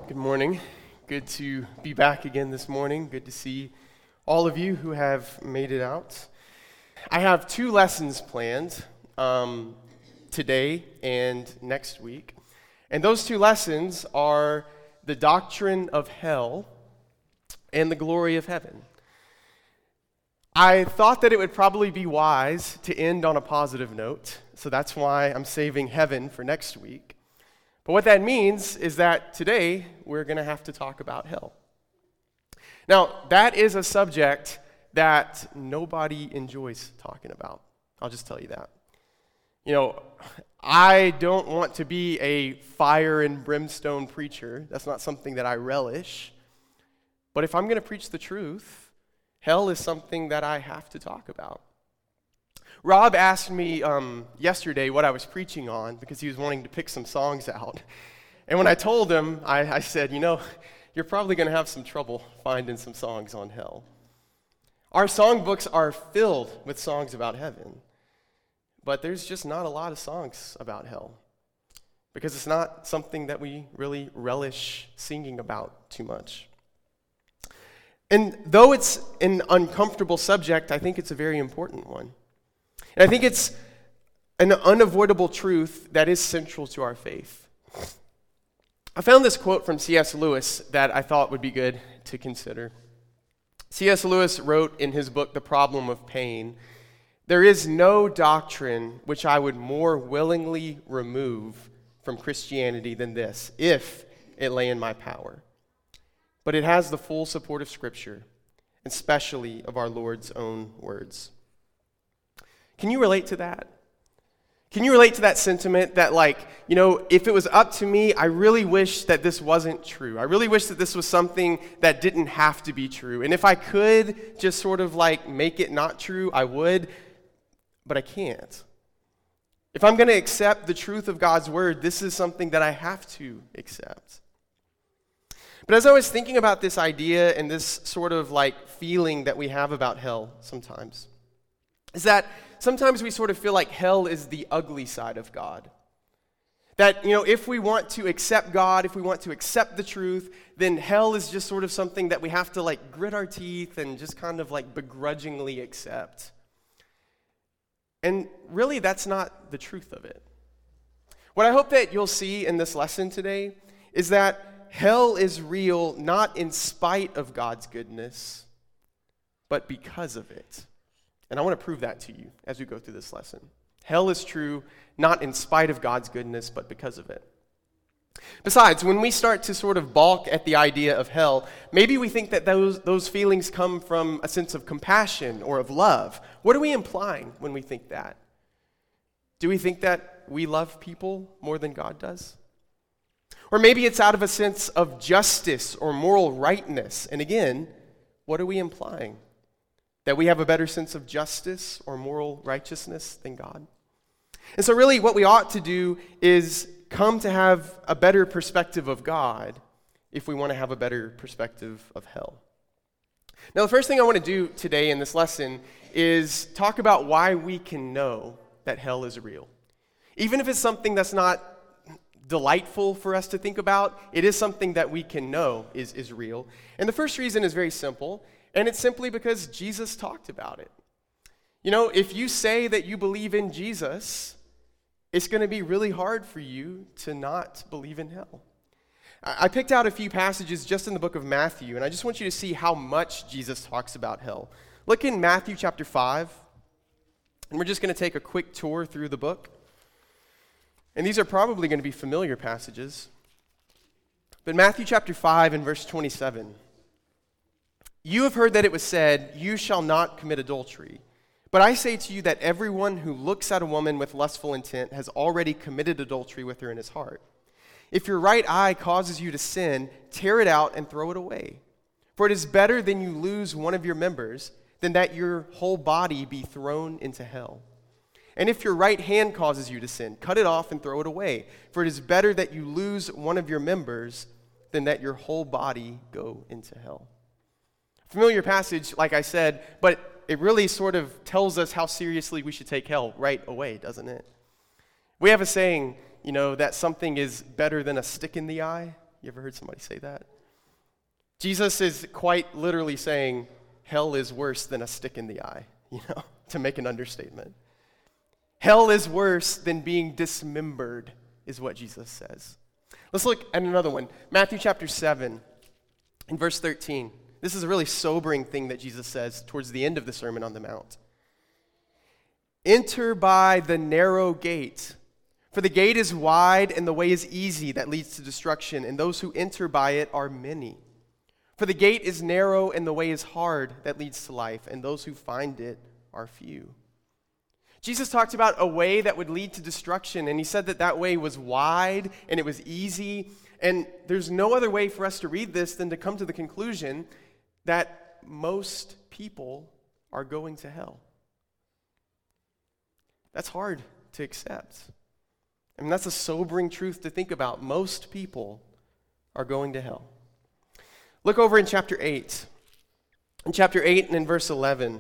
Good morning. Good to be back again this morning. Good to see all of you who have made it out. I have two lessons planned today and next week. And those two lessons are the doctrine of hell and the glory of heaven. I thought that it would probably be wise to end on a positive note, so that's why I'm saving heaven for next week. But what that means is that today we're going to have to talk about hell. Now, that is a subject that nobody enjoys talking about. I'll just tell you that. You know, I don't want to be a fire and brimstone preacher. That's not something that I relish. But if I'm going to preach the truth, hell is something that I have to talk about. Rob asked me yesterday what I was preaching on because he was wanting to pick some songs out. And when I told him, I said, you know, you're probably going to have some trouble finding some songs on hell. Our songbooks are filled with songs about heaven, but there's just not a lot of songs about hell because it's not something that we really relish singing about too much. And though it's an uncomfortable subject, I think it's a very important one. And I think it's an unavoidable truth that is central to our faith. I found this quote from C.S. Lewis that I thought would be good to consider. C.S. Lewis wrote in his book, The Problem of Pain, "There is no doctrine which I would more willingly remove from Christianity than this, if it lay in my power. But it has the full support of Scripture, and especially of our Lord's own words." Can you relate to that? Can you relate to that sentiment that, like, you know, if it was up to me, I really wish that this wasn't true. I really wish that this was something that didn't have to be true. And if I could just sort of like make it not true, I would, but I can't. If I'm going to accept the truth of God's word, this is something that I have to accept. But as I was thinking about this idea and this sort of like feeling that we have about hell sometimes, is that sometimes we sort of feel like hell is the ugly side of God. That, you know, if we want to accept God, if we want to accept the truth, then hell is just sort of something that we have to like grit our teeth and just kind of like begrudgingly accept. And really, that's not the truth of it. What I hope that you'll see in this lesson today is that hell is real not in spite of God's goodness, but because of it. And I want to prove that to you as we go through this lesson. Hell is true not in spite of God's goodness, but because of it. Besides, when we start to sort of balk at the idea of hell, maybe we think that those feelings come from a sense of compassion or of love. What are we implying when we think that? Do we think that we love people more than God does? Or maybe it's out of a sense of justice or moral rightness. And again, what are we implying? That we have a better sense of justice or moral righteousness than God? And so really what we ought to do is come to have a better perspective of God if we want to have a better perspective of hell. Now the first thing I want to do today in this lesson is talk about why we can know that hell is real. Even if it's something that's not delightful for us to think about, it is something that we can know is real. And the first reason is very simple. And it's simply because Jesus talked about it. You know, if you say that you believe in Jesus, it's going to be really hard for you to not believe in hell. I picked out a few passages just in the book of Matthew, and I just want you to see how much Jesus talks about hell. Look in Matthew chapter 5, and we're just going to take a quick tour through the book. And these are probably going to be familiar passages. But Matthew chapter 5 and verse 27, "You have heard that it was said, 'You shall not commit adultery.' But I say to you that everyone who looks at a woman with lustful intent has already committed adultery with her in his heart. If your right eye causes you to sin, tear it out and throw it away. For it is better than you lose one of your members than that your whole body be thrown into hell. And if your right hand causes you to sin, cut it off and throw it away. For it is better that you lose one of your members than that your whole body go into hell." Familiar passage, like I said, but it really sort of tells us how seriously we should take hell right away, doesn't it? We have a saying, you know, that something is better than a stick in the eye. You You ever heard somebody say that? Jesus is quite literally saying, hell is worse than a stick in the eye, to make an understatement. Hell is worse than being dismembered, is what Jesus says. Let's look at another one. Matthew chapter 7, in verse 13. This is a really sobering thing that Jesus says towards the end of the Sermon on the Mount. Enter by the narrow gate, for the gate is wide and the way is easy that leads to destruction, and those who enter by it are many. For the gate is narrow and the way is hard that leads to life, and those who find it are few. Jesus talked about a way that would lead to destruction, and he said that that way was wide and it was easy. And there's no other way for us to read this than to come to the conclusion that most people are going to hell. That's hard to accept. I mean, that's a sobering truth to think about. Most people are going to hell. Look over in chapter 8. In chapter 8 and in verse 11.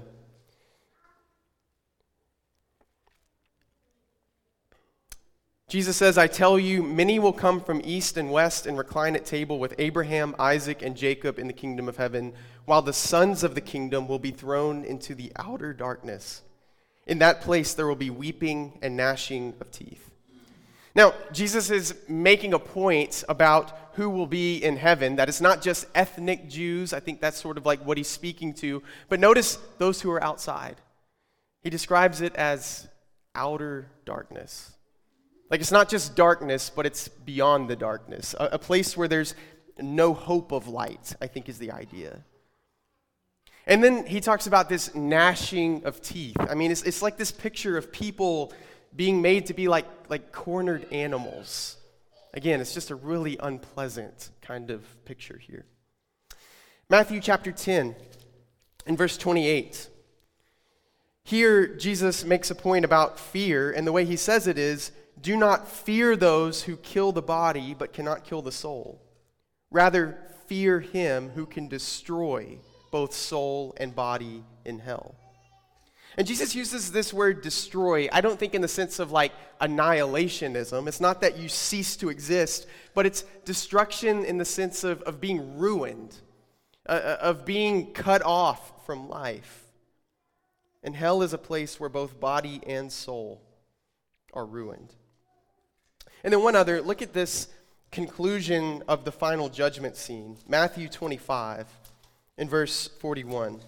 Jesus says, I tell you, many will come from east and west and recline at table with Abraham, Isaac, and Jacob in the kingdom of heaven, while the sons of the kingdom will be thrown into the outer darkness. In that place there will be weeping and gnashing of teeth. Now, Jesus is making a point about who will be in heaven, that it's not just ethnic Jews. I think that's sort of like what he's speaking to. But notice those who are outside. He describes it as outer darkness. Like it's not just darkness, but it's beyond the darkness. A place where there's no hope of light, I think is the idea. And then he talks about this gnashing of teeth. I mean, it's like this picture of people being made to be like cornered animals. Again, it's just a really unpleasant kind of picture here. Matthew chapter 10, in verse 28. Here, Jesus makes a point about fear, and the way he says it is, do not fear those who kill the body but cannot kill the soul. Rather, fear him who can destroy both soul and body in hell. And Jesus uses this word destroy, I don't think in the sense of like annihilationism. It's not that you cease to exist, but it's destruction in the sense of being ruined, of being cut off from life. And hell is a place where both body and soul are ruined. And then one other, look at this conclusion of the final judgment scene, Matthew 25. In verse 41.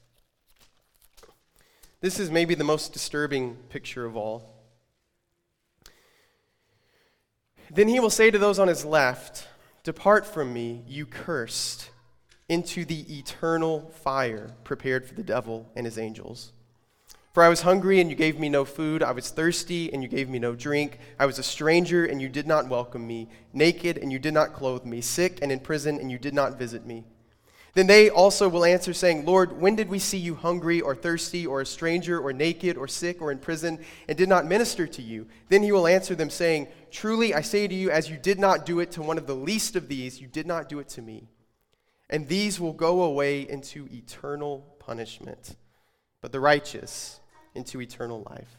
This is maybe the most disturbing picture of all. Then he will say to those on his left, depart from me, you cursed, into the eternal fire prepared for the devil and his angels. For I was hungry, and you gave me no food. I was thirsty, and you gave me no drink. I was a stranger, and you did not welcome me. Naked, and you did not clothe me. Sick and in prison, and you did not visit me. Then they also will answer, saying, Lord, when did we see you hungry or thirsty or a stranger or naked or sick or in prison and did not minister to you? Then he will answer them, saying, truly I say to you, as you did not do it to one of the least of these, you did not do it to me. And these will go away into eternal punishment, but the righteous into eternal life.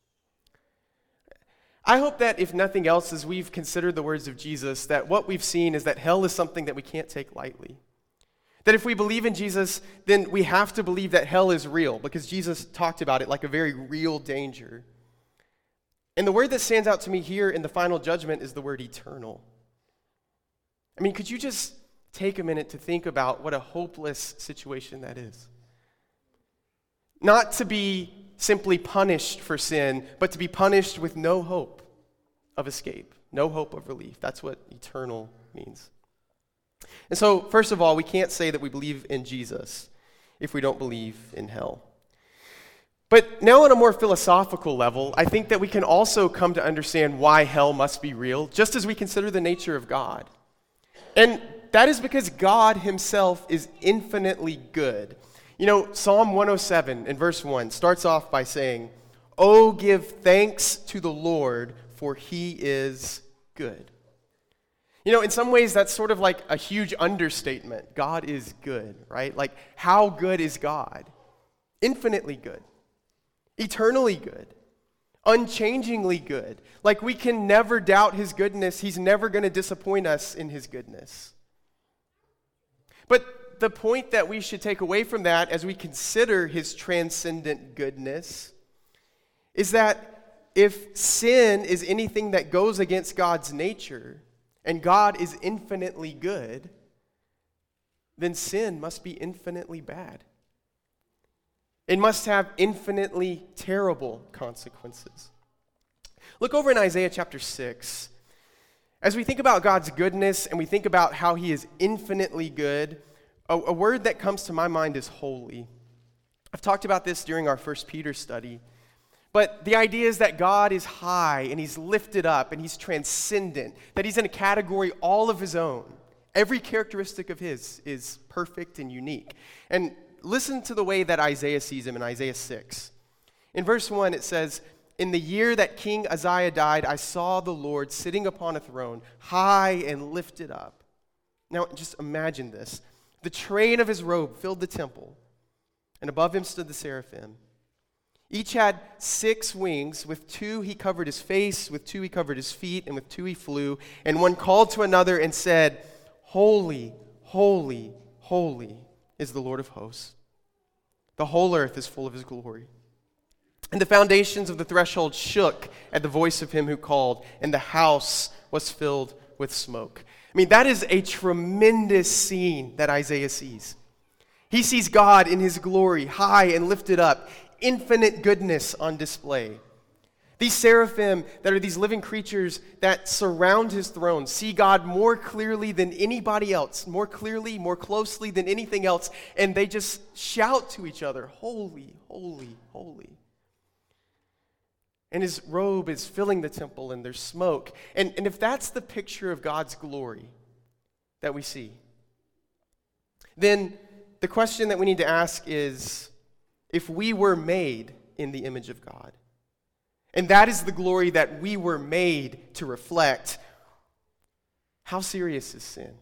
I hope that if nothing else, as we've considered the words of Jesus, that what we've seen is that hell is something that we can't take lightly. That if we believe in Jesus, then we have to believe that hell is real, because Jesus talked about it like a very real danger. And the word that stands out to me here in the final judgment is the word eternal. I mean, could you just take a minute to think about what a hopeless situation that is? Not to be simply punished for sin, but to be punished with no hope of escape, no hope of relief. That's what eternal means. And so, first of all, we can't say that we believe in Jesus if we don't believe in hell. But now on a more philosophical level, I think that we can also come to understand why hell must be real, just as we consider the nature of God. And that is because God himself is infinitely good. You know, Psalm 107 in verse 1 starts off by saying, "Oh, give thanks to the Lord, for he is good." You know, in some ways, that's sort of like a huge understatement. God is good, right? Like, how good is God? Infinitely good. Eternally good. unchangingly good. Like we can never doubt his goodness. He's never going to disappoint us in his goodness. But the point that we should take away from that as we consider his transcendent goodness is that if sin is anything that goes against God's nature and God is infinitely good, then sin must be infinitely bad. It must have infinitely terrible consequences. Look over in Isaiah chapter 6. As we think about God's goodness and we think about how he is infinitely good, a word that comes to my mind is holy. I've talked about this during our 1 Peter study. But the idea is that God is high and he's lifted up and he's transcendent, that he's in a category all of his own. Every characteristic of his is perfect and unique. And listen to the way that Isaiah sees him in Isaiah 6. In verse 1, it says, "In the year that King Uzziah died, I saw the Lord sitting upon a throne, high and lifted up." Now, just imagine this. The train of his robe filled the temple, and above him stood the seraphim. Each had 6 wings. With 2 he covered his face, with 2 he covered his feet, and with 2 he flew. And one called to another and said, "Holy, holy, holy is the Lord of hosts. The whole earth is full of his glory." And the foundations of the threshold shook at the voice of him who called, and the house was filled with smoke. I mean, that is a tremendous scene that Isaiah sees. He sees God in his glory, high and lifted up, infinite goodness on display. These seraphim that are these living creatures that surround his throne see God more clearly than anybody else, more clearly, more closely than anything else, and they just shout to each other, "Holy, holy, holy." And his robe is filling the temple, and there's smoke. And if that's the picture of God's glory that we see, then the question that we need to ask is, if we were made in the image of God, and that is the glory that we were made to reflect, how serious is sin?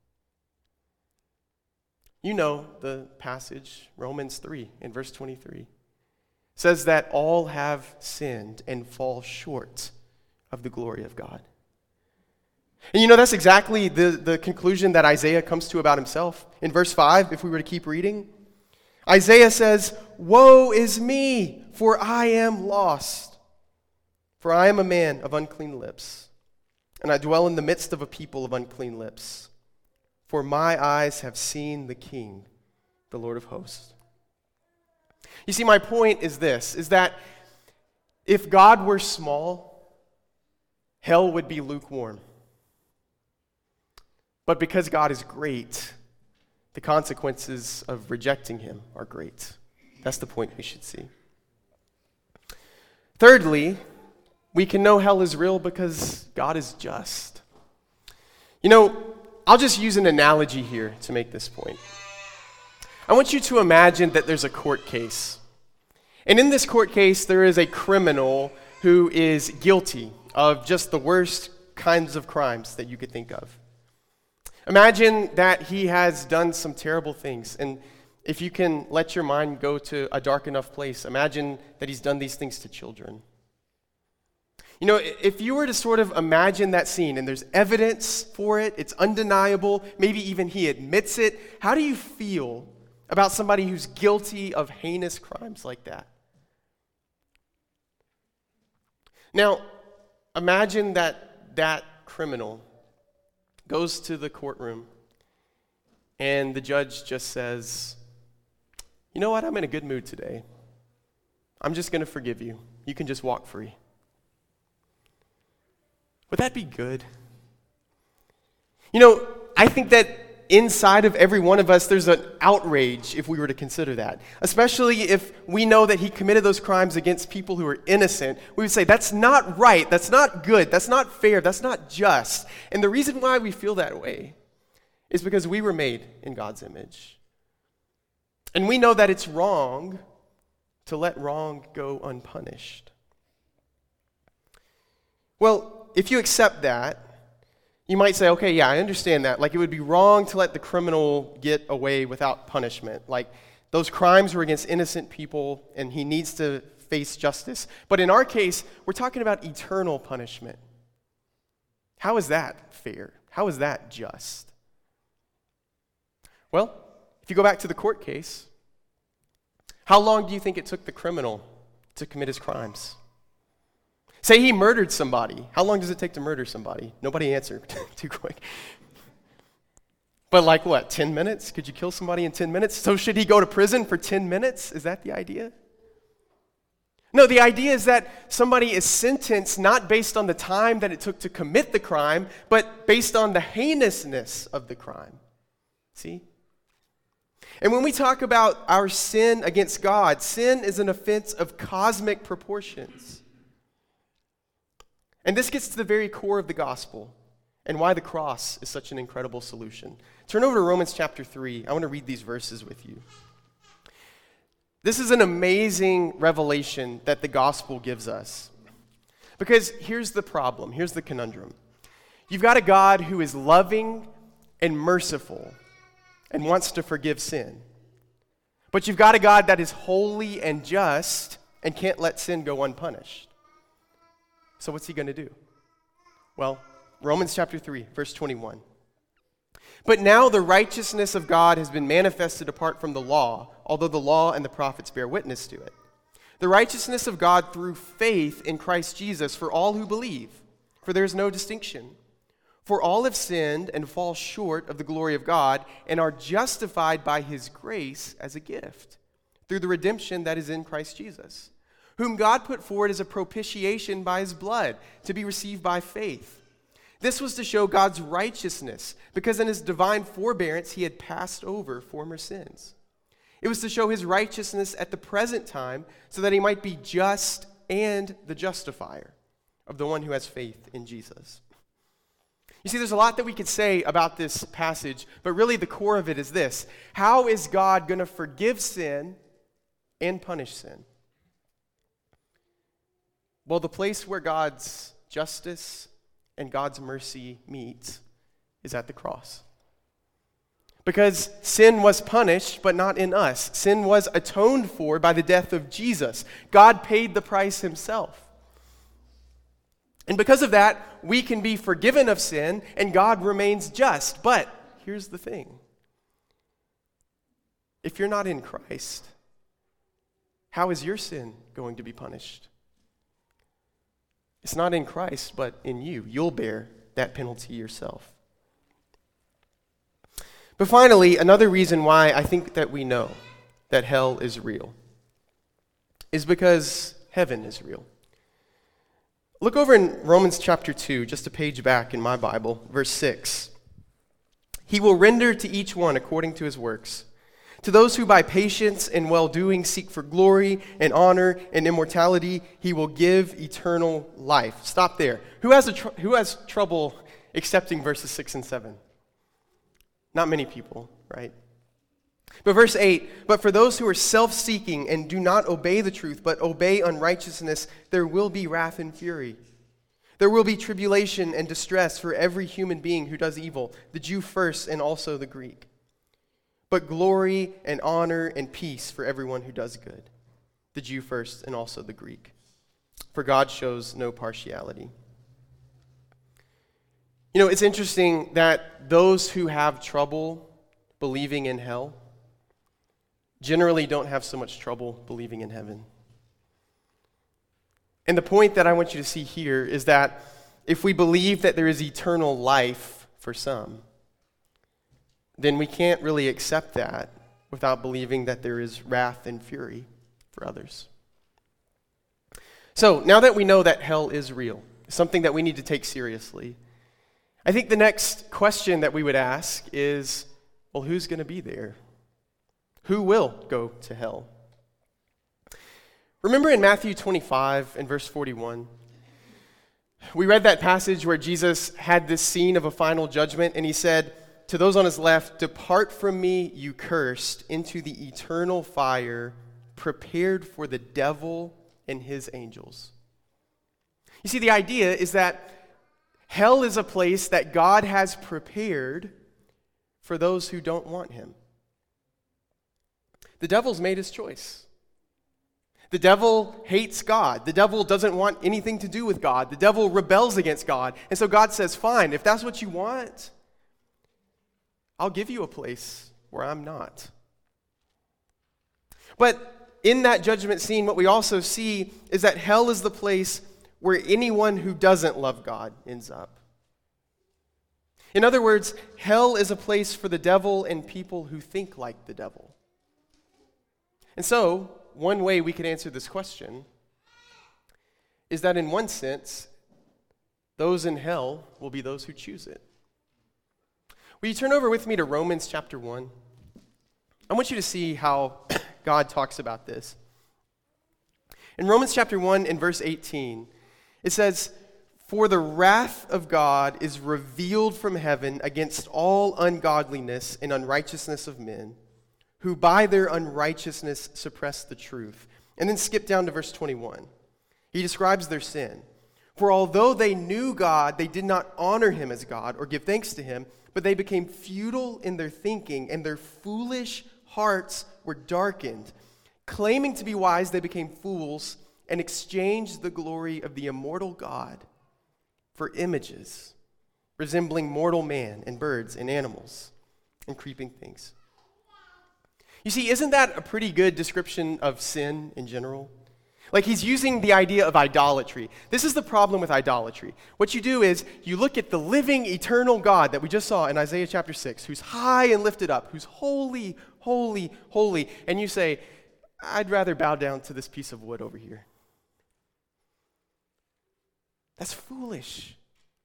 You know the passage, Romans 3 in verse 23. Says that all have sinned and fall short of the glory of God. And you know, that's exactly the conclusion that Isaiah comes to about himself. In verse 5, if we were to keep reading, Isaiah says, "Woe is me, for I am lost. For I am a man of unclean lips, and I dwell in the midst of a people of unclean lips. For my eyes have seen the King, the Lord of hosts." You see, my point is this, is that if God were small, hell would be lukewarm. But because God is great, the consequences of rejecting him are great. That's the point we should see. Thirdly, we can know hell is real because God is just. You know, I'll just use an analogy here to make this point. I want you to imagine that there's a court case. And in this court case, there is a criminal who is guilty of just the worst kinds of crimes that you could think of. Imagine that he has done some terrible things. And if you can let your mind go to a dark enough place, imagine that he's done these things to children. You know, if you were to sort of imagine that scene, and there's evidence for it, it's undeniable, maybe even he admits it, how do you feel about somebody who's guilty of heinous crimes like that? Now, imagine that criminal goes to the courtroom and the judge just says, "You know what, I'm in a good mood today. I'm just going to forgive you. You can just walk free." Would that be good? You know, I think that inside of every one of us, there's an outrage if we were to consider that. Especially if we know that he committed those crimes against people who are innocent. We would say, that's not right, that's not good, that's not fair, that's not just. And the reason why we feel that way is because we were made in God's image. And we know that it's wrong to let wrong go unpunished. Well, if you accept that, you might say, okay, yeah, I understand that. Like, it would be wrong to let the criminal get away without punishment. Like, those crimes were against innocent people, and he needs to face justice. But in our case, we're talking about eternal punishment. How is that fair? How is that just? Well, if you go back to the court case, how long do you think it took the criminal to commit his crimes? Say he murdered somebody. How long does it take to murder somebody? Nobody answered. Too quick. But like what, 10 minutes? Could you kill somebody in 10 minutes? So should he go to prison for 10 minutes? Is that the idea? No, the idea is that somebody is sentenced not based on the time that it took to commit the crime, but based on the heinousness of the crime. See? And when we talk about our sin against God, sin is an offense of cosmic proportions. And this gets to the very core of the gospel and why the cross is such an incredible solution. Turn over to Romans chapter 3. I want to read these verses with you. This is an amazing revelation that the gospel gives us. Because here's the problem, here's the conundrum. You've got a God who is loving and merciful and wants to forgive sin. But you've got a God that is holy and just and can't let sin go unpunished. So what's he going to do? Well, Romans chapter 3, verse 21. But now the righteousness of God has been manifested apart from the law, although the law and the prophets bear witness to it. The righteousness of God through faith in Christ Jesus for all who believe, for there is no distinction. For all have sinned and fall short of the glory of God and are justified by his grace as a gift, through the redemption that is in Christ Jesus, whom God put forward as a propitiation by his blood, to be received by faith. This was to show God's righteousness, because in his divine forbearance he had passed over former sins. It was to show his righteousness at the present time, so that he might be just and the justifier of the one who has faith in Jesus. You see, there's a lot that we could say about this passage, but really the core of it is this. How is God going to forgive sin and punish sin? Well, the place where God's justice and God's mercy meet is at the cross. Because sin was punished, but not in us. Sin was atoned for by the death of Jesus. God paid the price himself. And because of that, we can be forgiven of sin, and God remains just. But here's the thing. If you're not in Christ, how is your sin going to be punished? It's not in Christ, but in you. You'll bear that penalty yourself. But finally, another reason why I think that we know that hell is real is because heaven is real. Look over in Romans chapter 2, just a page back in my Bible, verse 6. He will render to each one according to his works. To those who by patience and well-doing seek for glory and honor and immortality, he will give eternal life. Stop there. Who has trouble accepting verses 6 and 7? Not many people, right? But verse 8, but for those who are self-seeking and do not obey the truth, but obey unrighteousness, there will be wrath and fury. There will be tribulation and distress for every human being who does evil, the Jew first and also the Greek. But glory and honor and peace for everyone who does good, the Jew first and also the Greek. For God shows no partiality. You know, it's interesting that those who have trouble believing in hell generally don't have so much trouble believing in heaven. And the point that I want you to see here is that if we believe that there is eternal life for some, then we can't really accept that without believing that there is wrath and fury for others. So, now that we know that hell is real, something that we need to take seriously, I think the next question that we would ask is, well, who's going to be there? Who will go to hell? Remember in Matthew 25 and verse 41, we read that passage where Jesus had this scene of a final judgment, and he said to those on his left, "Depart from me, you cursed, into the eternal fire prepared for the devil and his angels." You see, the idea is that hell is a place that God has prepared for those who don't want him. The devil's made his choice. The devil hates God. The devil doesn't want anything to do with God. The devil rebels against God. And so God says, fine, if that's what you want, I'll give you a place where I'm not. But in that judgment scene, what we also see is that hell is the place where anyone who doesn't love God ends up. In other words, hell is a place for the devil and people who think like the devil. And so, one way we could answer this question is that in one sense, those in hell will be those who choose it. Will you turn over with me to Romans chapter 1? I want you to see how God talks about this. In Romans chapter 1 and verse 18, it says, "For the wrath of God is revealed from heaven against all ungodliness and unrighteousness of men, who by their unrighteousness suppress the truth." And then skip down to verse 21. He describes their sin. "For although they knew God, they did not honor him as God or give thanks to him, but they became futile in their thinking, and their foolish hearts were darkened. Claiming to be wise, they became fools and exchanged the glory of the immortal God for images resembling mortal man and birds and animals and creeping things." You see, isn't that a pretty good description of sin in general? Like, he's using the idea of idolatry. This is the problem with idolatry. What you do is you look at the living, eternal God that we just saw in Isaiah chapter 6, who's high and lifted up, who's holy, holy, holy, and you say, I'd rather bow down to this piece of wood over here. That's foolish.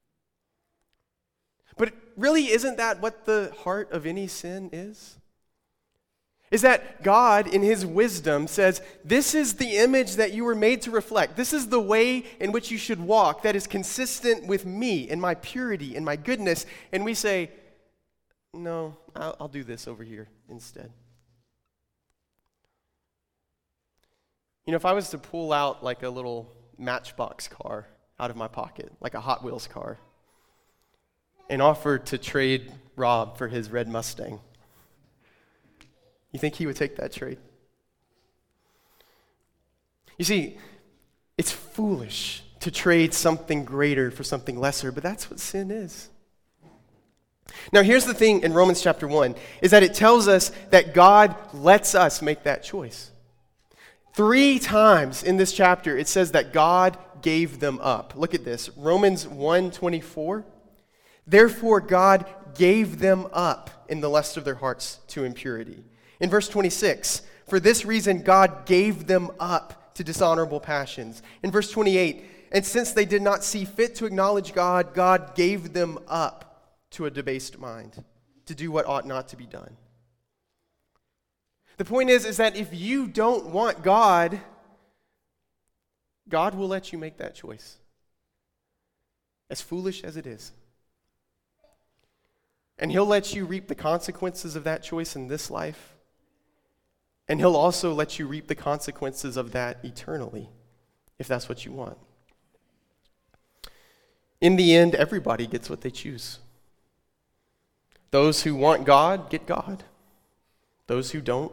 But really, isn't that what the heart of any sin is? Is that God, in his wisdom, says, this is the image that you were made to reflect. This is the way in which you should walk that is consistent with me and my purity and my goodness. And we say, no, I'll do this over here instead. You know, if I was to pull out like a little Matchbox car out of my pocket, like a Hot Wheels car, and offer to trade Rob for his red Mustang, you think he would take that trade? You see, it's foolish to trade something greater for something lesser, but that's what sin is. Now, here's the thing in Romans chapter 1, is that it tells us that God lets us make that choice. 3 times in this chapter, it says that God gave them up. Look at this, Romans 1:24. "Therefore God gave them up in the lust of their hearts to impurity." In verse 26, "For this reason God gave them up to dishonorable passions." In verse 28, "And since they did not see fit to acknowledge God, God gave them up to a debased mind, to do what ought not to be done." The point is that if you don't want God, God will let you make that choice, as foolish as it is. And he'll let you reap the consequences of that choice in this life. And he'll also let you reap the consequences of that eternally, if that's what you want. In the end, everybody gets what they choose. Those who want God get God. Those who don't.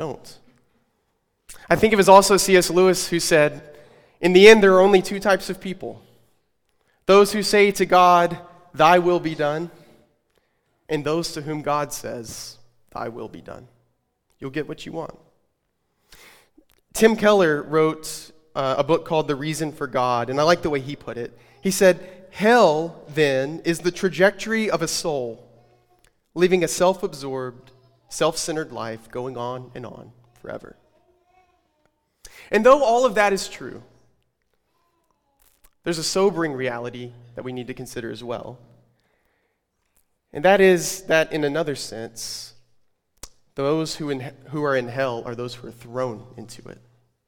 I think it was also C.S. Lewis who said, in the end, there are only 2 types of people. Those who say to God, "Thy will be done," and those to whom God says, "Thy will be done." You'll get what you want. Tim Keller wrote a book called The Reason for God, and I like the way he put it. He said, "Hell, then, is the trajectory of a soul living a self-absorbed, self-centered life going on and on forever." And though all of that is true, there's a sobering reality that we need to consider as well. And that is that in another sense, those who are in hell are those who are thrown into it.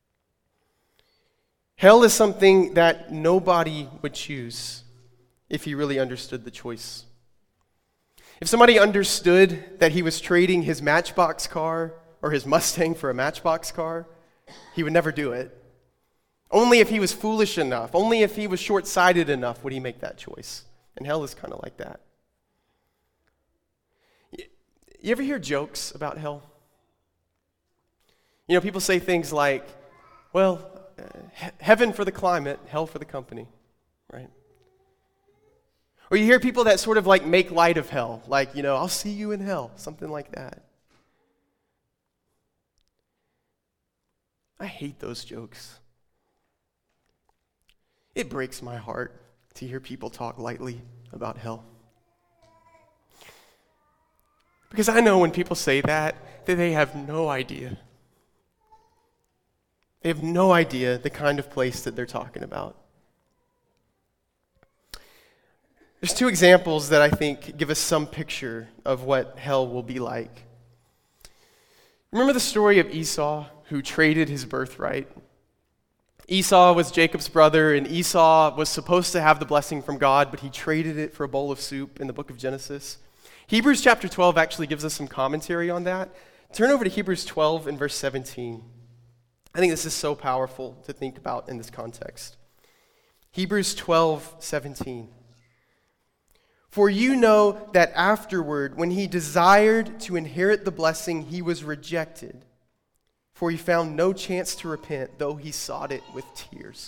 Hell is something that nobody would choose if he really understood the choice. If somebody understood that he was trading his Matchbox car or his Mustang for a Matchbox car, he would never do it. Only if he was foolish enough, only if he was short-sighted enough would he make that choice. And hell is kind of like that. You ever hear jokes about hell? You know, people say things like, Well, heaven for the climate, hell for the company, right? Or you hear people that sort of like make light of hell, like, I'll see you in hell, something like that. I hate those jokes. It breaks my heart to hear people talk lightly about hell. Because I know when people say that they have no idea. They have no idea the kind of place that they're talking about. There's two examples that I think give us some picture of what hell will be like. Remember the story of Esau, who traded his birthright? Esau was Jacob's brother, and Esau was supposed to have the blessing from God, but he traded it for a bowl of soup in the book of Genesis. Hebrews chapter 12 actually gives us some commentary on that. Turn over to Hebrews 12 and verse 17. I think this is so powerful to think about in this context. Hebrews 12:17. For you know that afterward, when he desired to inherit the blessing, he was rejected, for he found no chance to repent, though he sought it with tears.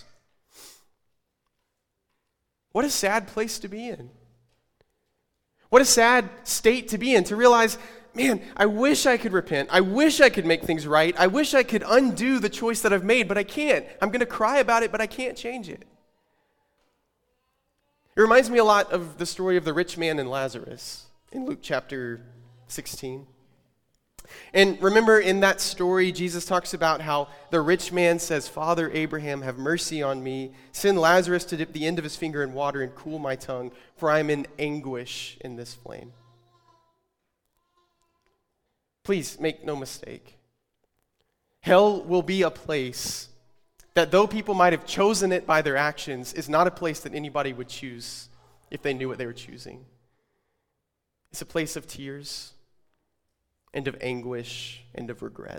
What a sad place to be in. What a sad state to be in, to realize, man, I wish I could repent. I wish I could make things right. I wish I could undo the choice that I've made, but I can't. I'm going to cry about it, but I can't change it. It reminds me a lot of the story of the rich man and Lazarus in Luke chapter 16. And remember in that story, Jesus talks about how the rich man says, Father Abraham, have mercy on me. Send Lazarus to dip the end of his finger in water and cool my tongue, for I am in anguish in this flame. Please make no mistake. Hell will be a place that though people might have chosen it by their actions, is not a place that anybody would choose if they knew what they were choosing. It's a place of tears and of anguish and of regret.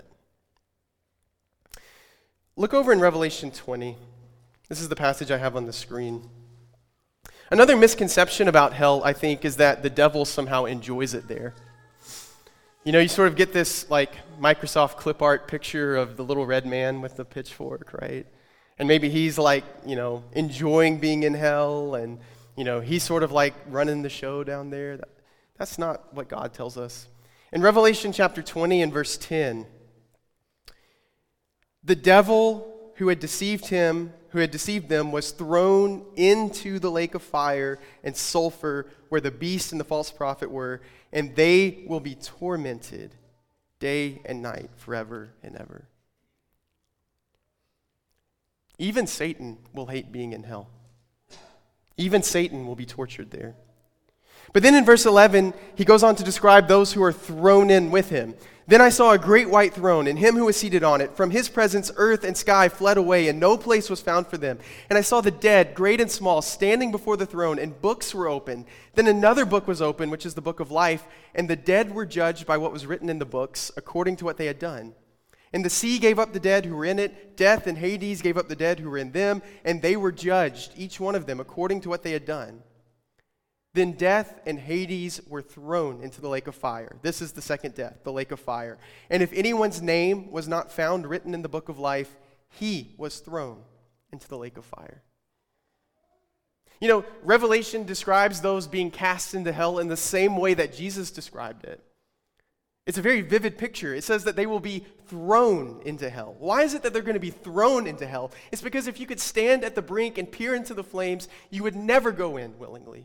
Look over in Revelation 20. This is the passage I have on the screen. Another misconception about hell, I think, is that the devil somehow enjoys it there. You sort of get this like Microsoft clip art picture of the little red man with the pitchfork, right? And maybe he's like, enjoying being in hell, and, he's sort of like running the show down there. That's not what God tells us. In Revelation chapter 20 and verse 10, the devil who had deceived them was thrown into the lake of fire and sulfur where the beast and the false prophet were, and they will be tormented day and night forever and ever. Even Satan will hate being in hell. Even Satan will be tortured there. But then in verse 11, he goes on to describe those who are thrown in with him. Then I saw a great white throne, and him who was seated on it. From his presence, earth and sky fled away, and no place was found for them. And I saw the dead, great and small, standing before the throne, and books were opened. Then another book was opened, which is the book of life, and the dead were judged by what was written in the books, according to what they had done. And the sea gave up the dead who were in it. Death and Hades gave up the dead who were in them, and they were judged, each one of them, according to what they had done. Then death and Hades were thrown into the lake of fire. This is the second death, the lake of fire. And if anyone's name was not found written in the book of life, he was thrown into the lake of fire. Revelation describes those being cast into hell in the same way that Jesus described it. It's a very vivid picture. It says that they will be thrown into hell. Why is it that they're going to be thrown into hell? It's because if you could stand at the brink and peer into the flames, you would never go in willingly.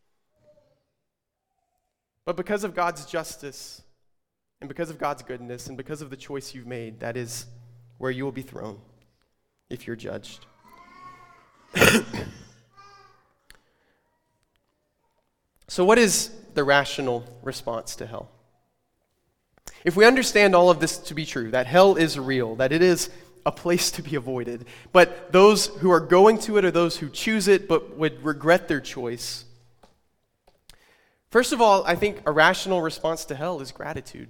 But because of God's justice, and because of God's goodness, and because of the choice you've made, that is where you will be thrown if you're judged. So what is the rational response to hell? If we understand all of this to be true, that hell is real, that it is a place to be avoided, but those who are going to it are those who choose it but would regret their choice. First of all, I think a rational response to hell is gratitude.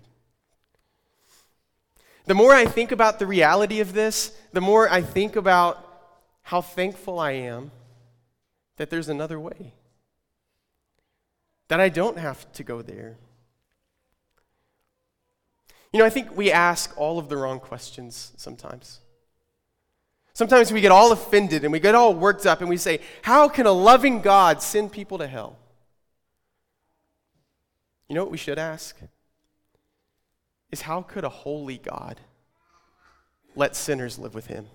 The more I think about the reality of this, the more I think about how thankful I am that there's another way, that I don't have to go there. I think we ask all of the wrong questions sometimes. Sometimes we get all offended and we get all worked up and we say, how can a loving God send people to hell? You know what we should ask? Is how could a holy God let sinners live with him?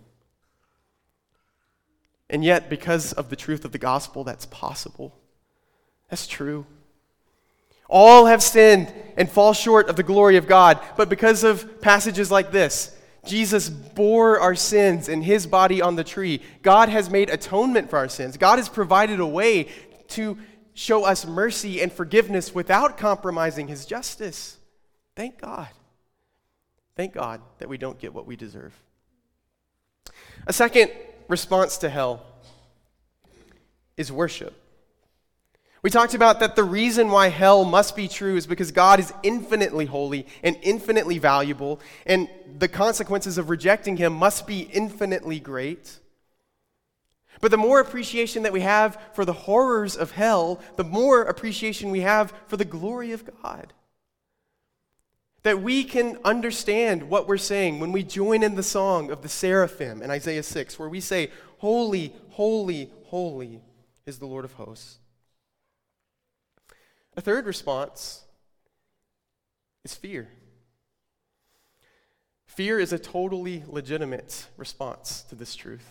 And yet, because of the truth of the gospel, that's possible. That's true. All have sinned and fall short of the glory of God. But because of passages like this, Jesus bore our sins in his body on the tree. God has made atonement for our sins. God has provided a way to show us mercy and forgiveness without compromising his justice. Thank God. Thank God that we don't get what we deserve. A second response to hell is worship. We talked about that the reason why hell must be true is because God is infinitely holy and infinitely valuable, and the consequences of rejecting him must be infinitely great. But the more appreciation that we have for the horrors of hell, the more appreciation we have for the glory of God. That we can understand what we're saying when we join in the song of the seraphim in Isaiah 6, where we say, "Holy, holy, holy is the Lord of hosts." A third response is fear. Fear is a totally legitimate response to this truth.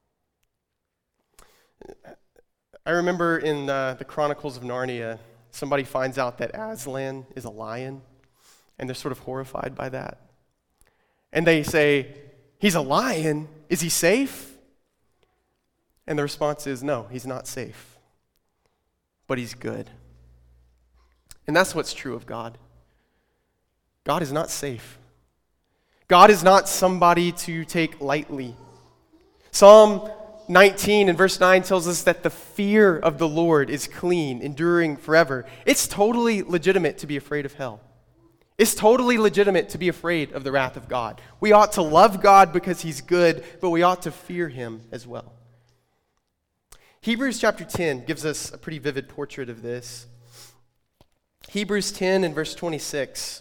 I remember in the Chronicles of Narnia, somebody finds out that Aslan is a lion, and they're sort of horrified by that. And they say, "He's a lion? Is he safe?" And the response is, "No, he's not safe, but he's good." And that's what's true of God. God is not safe. God is not somebody to take lightly. Psalm 19 and verse 9 tells us that the fear of the Lord is clean, enduring forever. It's totally legitimate to be afraid of hell. It's totally legitimate to be afraid of the wrath of God. We ought to love God because he's good, but we ought to fear him as well. Hebrews chapter 10 gives us a pretty vivid portrait of this. Hebrews 10 and verse 26.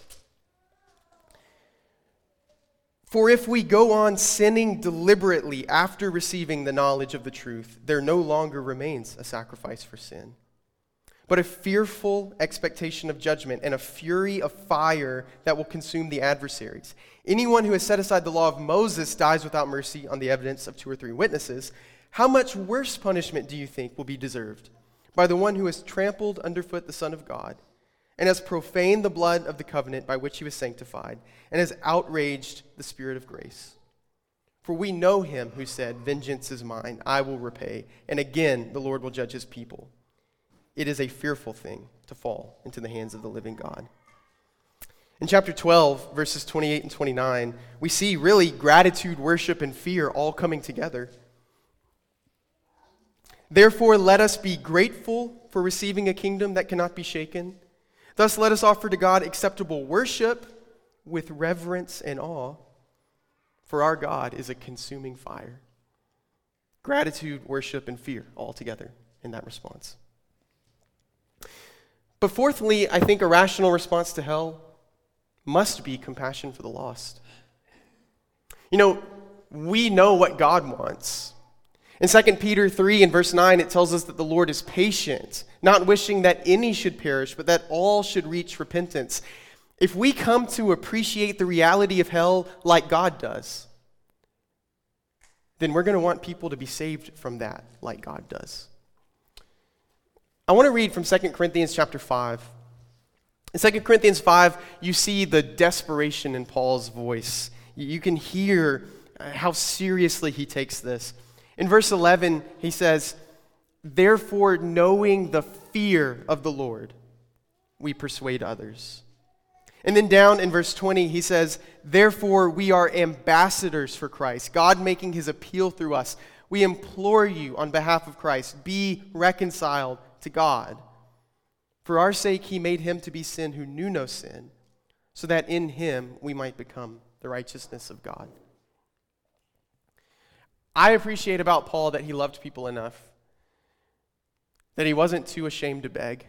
"For if we go on sinning deliberately after receiving the knowledge of the truth, there no longer remains a sacrifice for sin, but a fearful expectation of judgment and a fury of fire that will consume the adversaries. Anyone who has set aside the law of Moses dies without mercy on the evidence of 2 or 3 witnesses. How much worse punishment do you think will be deserved by the one who has trampled underfoot the Son of God, and has profaned the blood of the covenant by which he was sanctified, and has outraged the Spirit of grace? For we know him who said, 'Vengeance is mine, I will repay,' and again the Lord will judge his people. It is a fearful thing to fall into the hands of the living God." In chapter 12, verses 28 and 29, we see really gratitude, worship, and fear all coming together. "Therefore let us be grateful for receiving a kingdom that cannot be shaken. Thus let us offer to God acceptable worship with reverence and awe, for our God is a consuming fire." Gratitude, worship, and fear all together in that response. But fourthly, I think a rational response to hell must be compassion for the lost. You know, we know what God wants. In 2 Peter 3 and verse 9, it tells us that the Lord is patient, not wishing that any should perish, but that all should reach repentance. If we come to appreciate the reality of hell like God does, then we're going to want people to be saved from that like God does. I want to read from 2 Corinthians chapter 5. In 2 Corinthians 5, you see the desperation in Paul's voice. You can hear how seriously he takes this. In verse 11, he says, "Therefore, knowing the fear of the Lord, we persuade others." And then down in verse 20, he says, "Therefore, we are ambassadors for Christ, God making his appeal through us. We implore you on behalf of Christ, be reconciled to God. For our sake, he made him to be sin who knew no sin, so that in him we might become the righteousness of God." I appreciate about Paul that he loved people enough that he wasn't too ashamed to beg.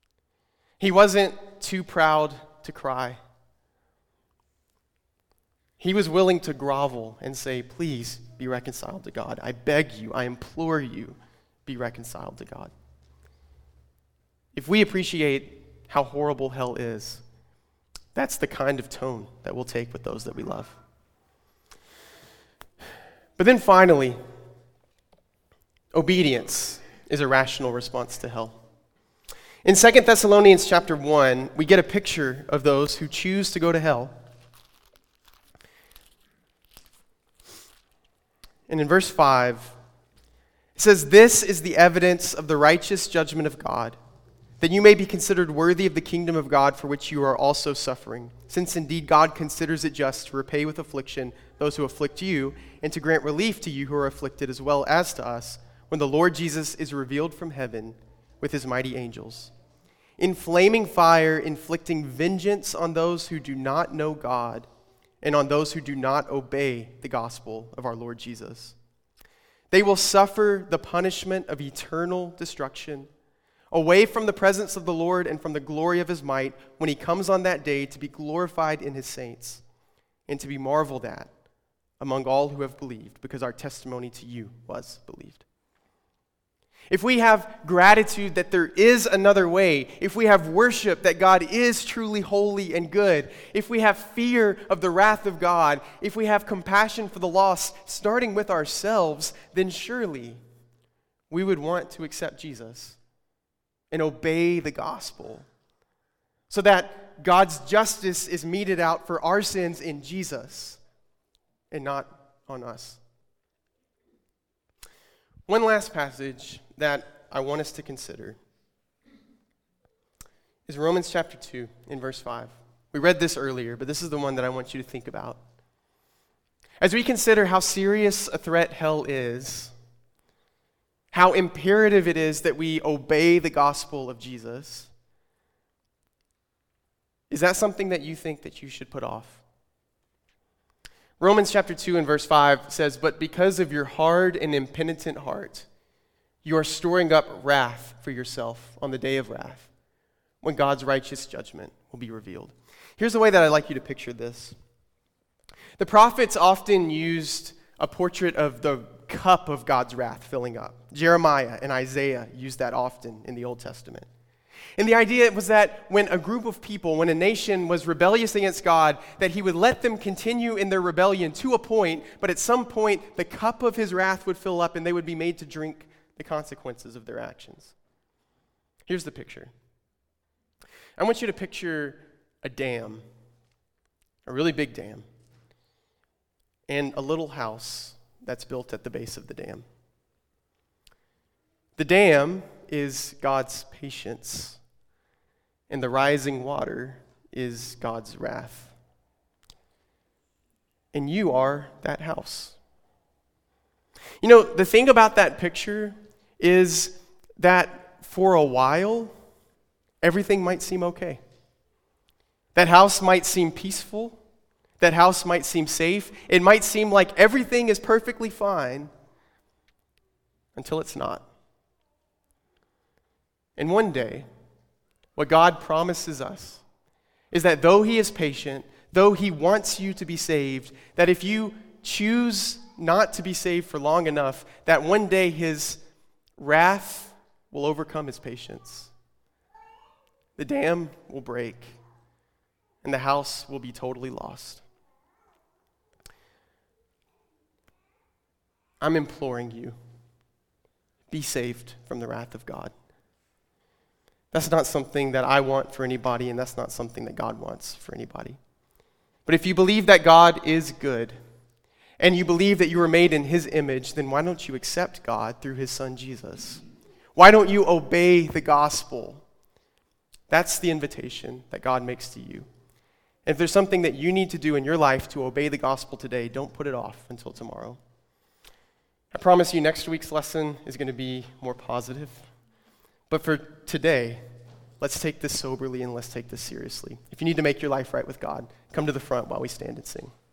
He wasn't too proud to cry. He was willing to grovel and say, please be reconciled to God. I beg you, I implore you, be reconciled to God. If we appreciate how horrible hell is, that's the kind of tone that we'll take with those that we love. But then finally, obedience is a rational response to hell. In 2 Thessalonians chapter 1, we get a picture of those who choose to go to hell. And in verse 5, it says, "This is the evidence of the righteous judgment of God, that you may be considered worthy of the kingdom of God for which you are also suffering, since indeed God considers it just to repay with affliction those who afflict you, and to grant relief to you who are afflicted as well as to us, when the Lord Jesus is revealed from heaven with his mighty angels, in flaming fire, inflicting vengeance on those who do not know God, and on those who do not obey the gospel of our Lord Jesus. They will suffer the punishment of eternal destruction, away from the presence of the Lord and from the glory of his might, when he comes on that day to be glorified in his saints, and to be marveled at among all who have believed, because our testimony to you was believed." If we have gratitude that there is another way, if we have worship that God is truly holy and good, if we have fear of the wrath of God, if we have compassion for the lost, starting with ourselves, then surely we would want to accept Jesus and obey the gospel, so that God's justice is meted out for our sins in Jesus and not on us. One last passage that I want us to consider is Romans chapter 2 in verse 5. We read this earlier, but this is the one that I want you to think about. As we consider how serious a threat hell is, how imperative it is that we obey the gospel of Jesus, is that something that you think that you should put off? Romans chapter 2 and verse 5 says, "But because of your hard and impenitent heart, you are storing up wrath for yourself on the day of wrath, when God's righteous judgment will be revealed." Here's the way that I'd like you to picture this. The prophets often used a portrait of the cup of God's wrath filling up. Jeremiah and Isaiah used that often in the Old Testament. And the idea was that when a group of people, when a nation was rebellious against God, that he would let them continue in their rebellion to a point, but at some point the cup of his wrath would fill up and they would be made to drink the consequences of their actions. Here's the picture. I want you to picture a dam, a really big dam, and a little house that's built at the base of the dam. The dam is God's patience, and the rising water is God's wrath. And you are that house. You know, the thing about that picture is that for a while, everything might seem okay. That house might seem peaceful. That house might seem safe. It might seem like everything is perfectly fine until it's not. And one day, what God promises us is that though he is patient, though he wants you to be saved, that if you choose not to be saved for long enough, that one day his wrath will overcome his patience. The dam will break, and the house will be totally lost. I'm imploring you, be saved from the wrath of God. That's not something that I want for anybody, and that's not something that God wants for anybody. But if you believe that God is good, and you believe that you were made in his image, then why don't you accept God through his son Jesus? Why don't you obey the gospel? That's the invitation that God makes to you. And if there's something that you need to do in your life to obey the gospel today, don't put it off until tomorrow. I promise you next week's lesson is going to be more positive. But for today, let's take this soberly and let's take this seriously. If you need to make your life right with God, come to the front while we stand and sing.